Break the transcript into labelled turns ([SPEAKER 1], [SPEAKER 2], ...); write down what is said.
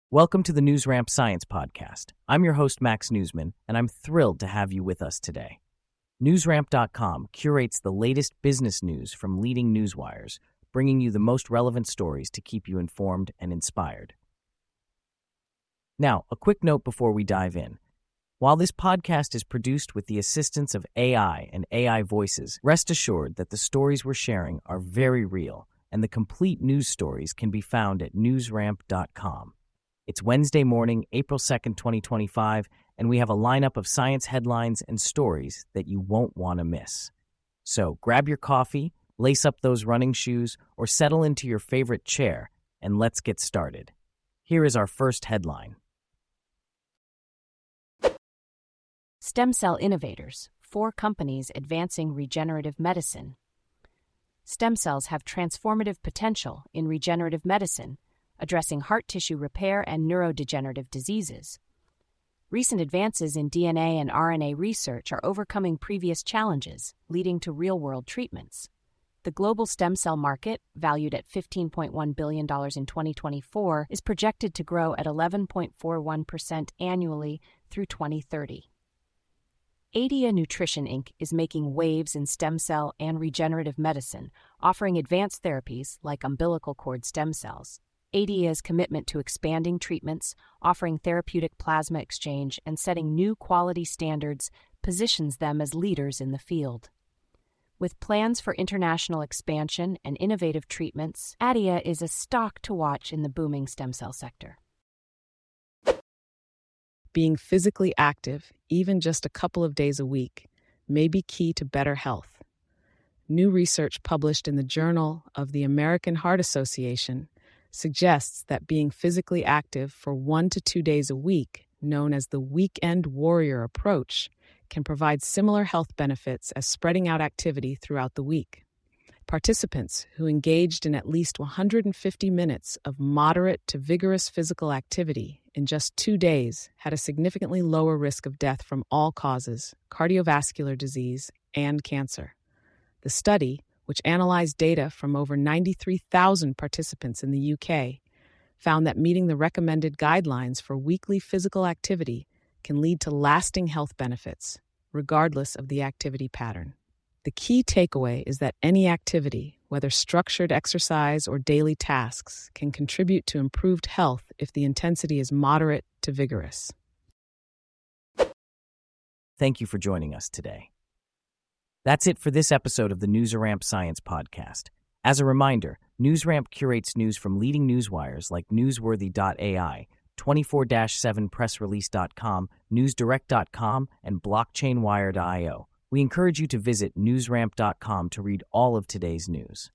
[SPEAKER 1] Welcome to the NewsRamp Science Podcast. I'm your host, Max Newsman, and I'm thrilled to have you with us today. NewsRamp.com curates the latest business news from leading newswires, bringing you the most relevant stories to keep you informed and inspired. Now, a quick note before we dive in. While this podcast is produced with the assistance of AI and AI voices, rest assured that the stories we're sharing are very real, and the complete news stories can be found at NewsRamp.com. It's Wednesday morning, April 2nd, 2025, and we have a lineup of science headlines and stories that you won't want to miss. So grab your coffee, lace up those running shoes, or settle into your favorite chair, and let's get started. Here is our first headline.
[SPEAKER 2] Stem cell innovators, 4 companies advancing regenerative medicine. Stem cells have transformative potential in regenerative medicine, addressing heart tissue repair and neurodegenerative diseases. Recent advances in DNA and RNA research are overcoming previous challenges, leading to real-world treatments. The global stem cell market, valued at $15.1 billion in 2024, is projected to grow at 11.41% annually through 2030. Adia Nutrition Inc. is making waves in stem cell and regenerative medicine, offering advanced therapies like umbilical cord stem cells. Adia's commitment to expanding treatments, offering therapeutic plasma exchange, and setting new quality standards positions them as leaders in the field. With plans for international expansion and innovative treatments, Adia is a stock to watch in the booming stem cell sector.
[SPEAKER 3] Being physically active, even just a couple of days a week, may be key to better health. New research published in the Journal of the American Heart Association suggests that being physically active for 1 to 2 days a week, known as the weekend warrior approach, can provide similar health benefits as spreading out activity throughout the week. Participants who engaged in at least 150 minutes of moderate to vigorous physical activity in just 2 days had a significantly lower risk of death from all causes, cardiovascular disease, and cancer. The study, which analyzed data from over 93,000 participants in the UK, found that meeting the recommended guidelines for weekly physical activity can lead to lasting health benefits, regardless of the activity pattern. The key takeaway is that any activity, whether structured exercise or daily tasks, can contribute to improved health if the intensity is moderate to vigorous.
[SPEAKER 1] Thank you for joining us today. That's it for this episode of the NewsRamp Science Podcast. As a reminder, NewsRamp curates news from leading newswires like Newsworthy.ai, 24/7pressrelease.com, NewsDirect.com, and BlockchainWire.io. We encourage you to visit NewsRamp.com to read all of today's news.